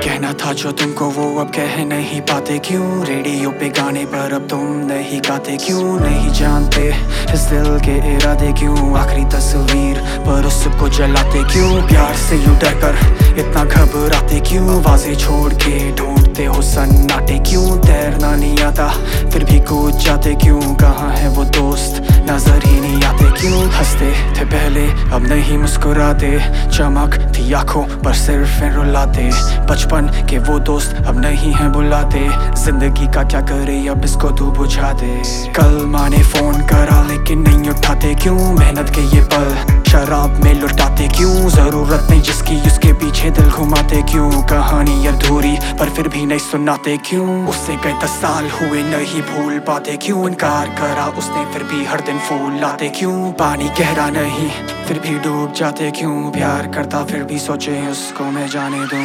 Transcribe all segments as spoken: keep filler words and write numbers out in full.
कहना था जो तुमको वो अब कह नहीं पाते क्यों? रेडियो पे गाने पर अब तुम नहीं गाते क्यों? नहीं जानते इस दिल के इरादे क्यों? आखिरी तस्वीर पर उसको जलाते क्यों? प्यार से यूं डर कर इतना घबराते क्यों? वाजे छोड़ के ढूंढते हो सन्नाटे क्यों? तैरना नहीं आता फिर भी कूद जाते क्यों? कहाँ है वो दोस्त नजर ही नहीं आते क्यों? हंसते थे पहले अब नहीं मुस्कुराते, चमक थी आंखों पर सिर्फ रुलाते। बचपन के वो दोस्त अब नहीं है बुलाते, जिंदगी का क्या करे अब इसको तू बुझा दे। कल माँ ने फोन करा लेकिन नहीं उठाते क्यों? मेहनत के ये पल शराब में लुटाते क्यों? जरूरत नहीं जिसकी उसके पीछे दिल घुमाते क्यों? कहानी अधूरी पर फिर भी नहीं सुनाते क्यों? उससे कई दस साल हुए नहीं भूल पाते क्यों? इनकार करा उसने फिर भी हर दिन फूल लाते क्यों? पानी गहरा नहीं फिर भी डूब जाते क्यों? प्यार करता फिर भी सोचे उसको मैं जाने दूं,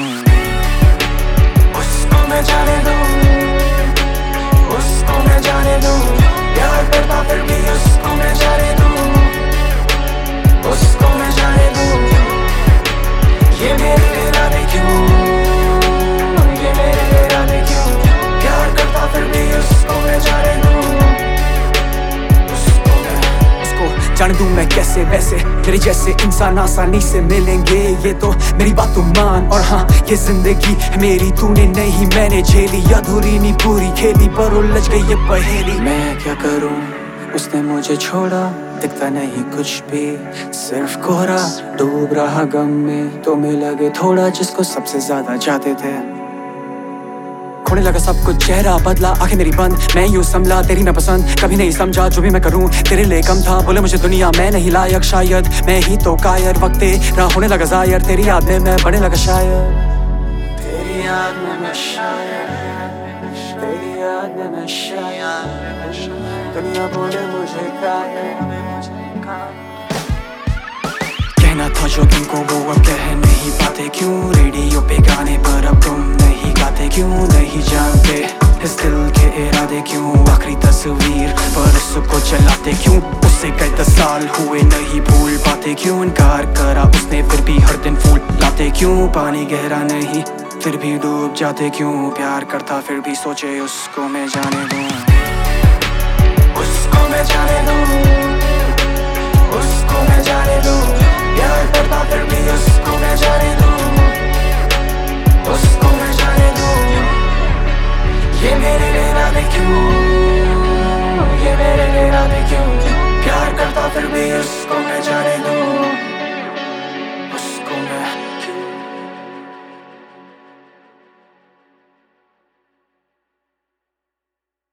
उसको मैं जाने दूं, उसको मैं जाने दूं। प्यार करता फिर भी उसको मैं जाने दूं, उसको मैं जाने दूं। ये मेरे इरादे क्यों, ये मेरे इरादे क्यों? प्यार करता फिर भी उसको मैं जाने दूं, उसको मैं उसको जाने दूं मैं कैसे वैसे। तेरे जैसे इंसान आसानी से मिलेंगे ये तो मेरी बात तू मान। और हाँ ये जिंदगी है मेरी तूने नहीं मैंने झेली, अधूरी नहीं पूरी खेली पर उलझ गई ये पहेली। मैं क्या करूं उसने मुझे छोड़ा, दिखता नहीं कुछ भी सिर्फ कोहरा। डूब रहा गम में तो में लगे थोड़ा जिसको सबसे ज्यादा चाहते थे। खोने लगा सब कुछ चेहरा बदला आंखें मेरी बंद, मैं यूं संभला तेरी मैं पसंद कभी नहीं समझा जो भी मैं करूं तेरे लिए कम था। बोले मुझे दुनिया मैं नहीं लायक शायद मैं ही तो कायर, वक्त तेरा होने लगा जायर तेरी याद में मैं बढ़ने लगा शायद, तेरी याद में मैं शायद, तेरी याद में मैं शायद दुनिया बोले मुझे कायर। कहना था जो तुमको वो अब कह नहीं पाते क्यों? रेडियो पे गाने पर अब तुम नहीं गाते क्यों? नहीं जानते इस दिल के इरादे क्यों? आखिरी तस्वीर पर उसको जलाते क्यों? उससे कई दस साल हुए नहीं भूल पाते क्यों? इनकार करा उसने फिर भी हर दिन फूल लाते क्यों? पानी गहरा नहीं फिर भी डूब जाते क्यों? प्यार करता फिर भी सोचे उसको मैं जाने दूं, उसको मैं जाने दूं, उसको मैं जाने दूं। प्यार करता फिर भी उसको मैं जाने दूं, उसको मैं जाने दूं। ये मेरे इरादे क्यों, ये मेरे इरादे क्यों? प्यार करता फिर भी उसको मैं जाने दूं।